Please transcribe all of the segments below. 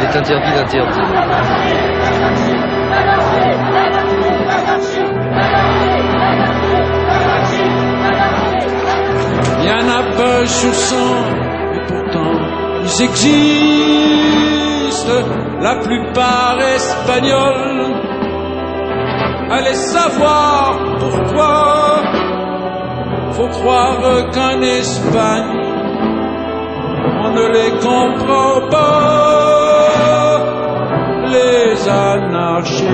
Il est interdit d'interdire. Il y en a pas sur 100, et pourtant ils existent, la plupart espagnols. Allez savoir pourquoi, faut croire qu'en Espagne, on ne les comprend pas, les anarchistes.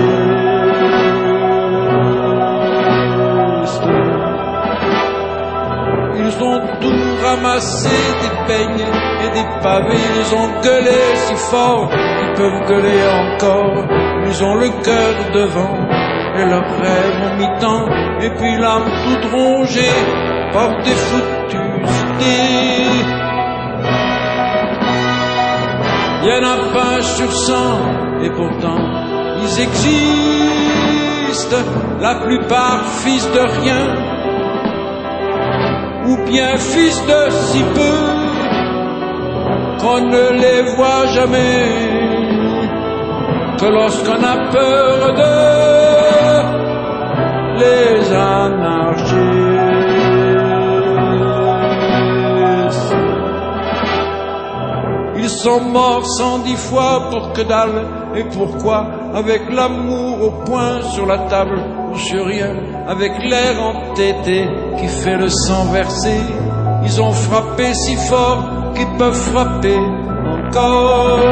Ils ont tout ramassé, des peignes et des pavés. Ils ont gueulé si fort qu'ils peuvent gueuler encore. Ils ont le cœur devant et leurs rêves ont mi-temps. Et puis l'âme toute rongée par des foutues idées. Il y en a pas sur 100 et pourtant ils existent. La plupart fils de rien, ou bien fils de si peu qu'on ne les voit jamais que lorsqu'on a peur de les anarchistes. Ils sont morts 110 fois pour que dalle. Et pourquoi? Avec l'amour au poing sur la table ou sur rien, avec l'air entêté qui fait le sang verser. Ils ont frappé si fort qu'ils peuvent frapper encore.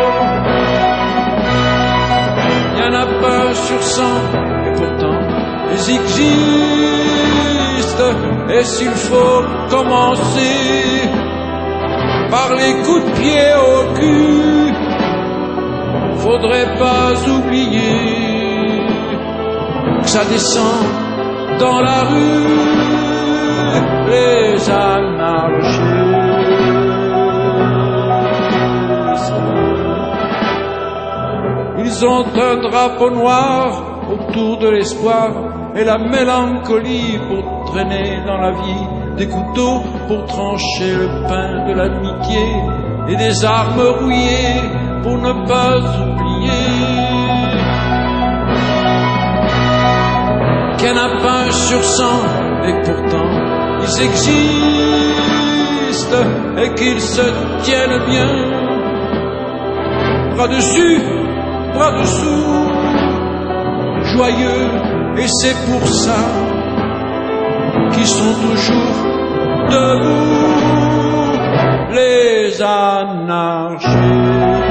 Il y en a pas sur 100 et pourtant ils existent. Et s'il faut commencer par les coups de pied au cul, faudrait pas oublier que ça descend dans la rue, les anarchistes. Ils ont un drapeau noir autour de l'espoir et la mélancolie pour traîner dans la vie, des couteaux pour trancher le pain de l'amitié et des armes rouillées pour ne pas oublier qu'il n'y en a pas un sur 100 et pourtant ils existent et qu'ils se tiennent bien, bras dessus, bras dessous, joyeux, et c'est pour ça qu'ils sont toujours debout, les anarchistes.